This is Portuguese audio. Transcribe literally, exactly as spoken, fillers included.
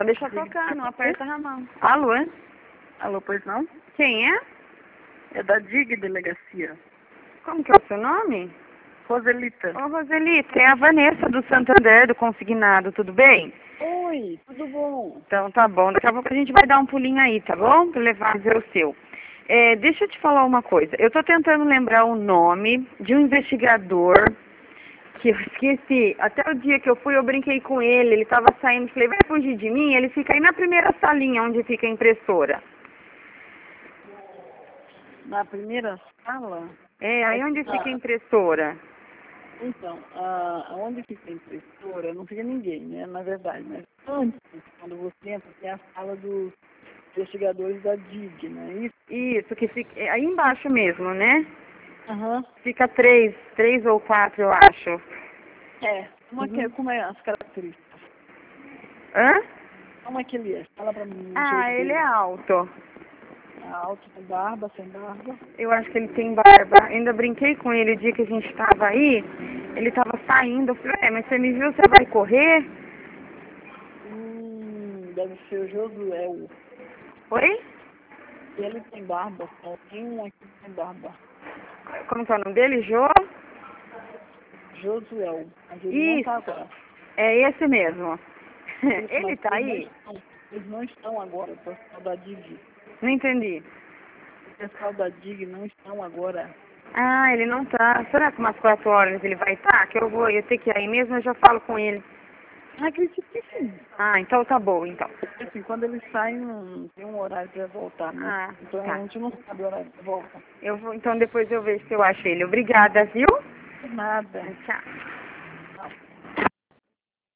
Deixa tocar, não aperta a mão. Alô, é? Alô, pois não? Quem é? É da D I G Delegacia. Como que é o seu nome? Roselita. Ô, Roselita, é a Vanessa do Santander, do Consignado, tudo bem? Oi, tudo bom? Então tá bom, daqui a pouco a gente vai dar um pulinho aí, tá bom? Pra levar ver o seu. É, deixa eu te falar uma coisa. Eu tô tentando lembrar o nome de um investigador que eu esqueci. Até o dia que eu fui, eu brinquei com ele. Ele tava saindo, falei, vai fugir de mim? Ele fica aí na primeira salinha onde fica a impressora. Na primeira sala? É, aí onde fica a impressora. Então, a, onde fica a impressora, não fica ninguém, né, na verdade. Mas antes, quando você entra, tem a sala dos investigadores da D I G, né? Isso? Isso, que fica é aí embaixo mesmo, né? Aham. Fica três, três ou quatro, eu acho. É. Como é, que, Uhum. como é as características? Hã? Como é que ele é? Fala pra mim. o Ah, jeito ele dele. é alto. É alto, com barba, sem barba. Eu acho que ele tem barba. Ainda brinquei com ele o dia que a gente estava aí. Ele estava saindo. Eu falei, é, mas você me viu, você vai correr? Hum, deve ser o Josué. Oi? Ele tem barba, só tem um aqui que tem barba. Como que é o nome dele? Jô? Josué, mas ele não tá Isso. agora. É esse mesmo. Isso, Ele mas tá eles não aí? estão, eles não estão agora, o pessoal da D I G. Não entendi. O pessoal da D I G não estão agora. Ah, ele não tá. Será que umas quatro horas ele vai estar? Que eu vou, eu tenho que ir aí mesmo, eu já falo com ele. Acredito que sim. Ah, então tá bom, então. Porque assim, quando eles saem, não tem um horário para voltar, né? Ah, Então tá. a gente não sabe o horário de volta. Eu vou, então depois eu vejo se eu acho ele. Obrigada, viu? Nada. Tchau.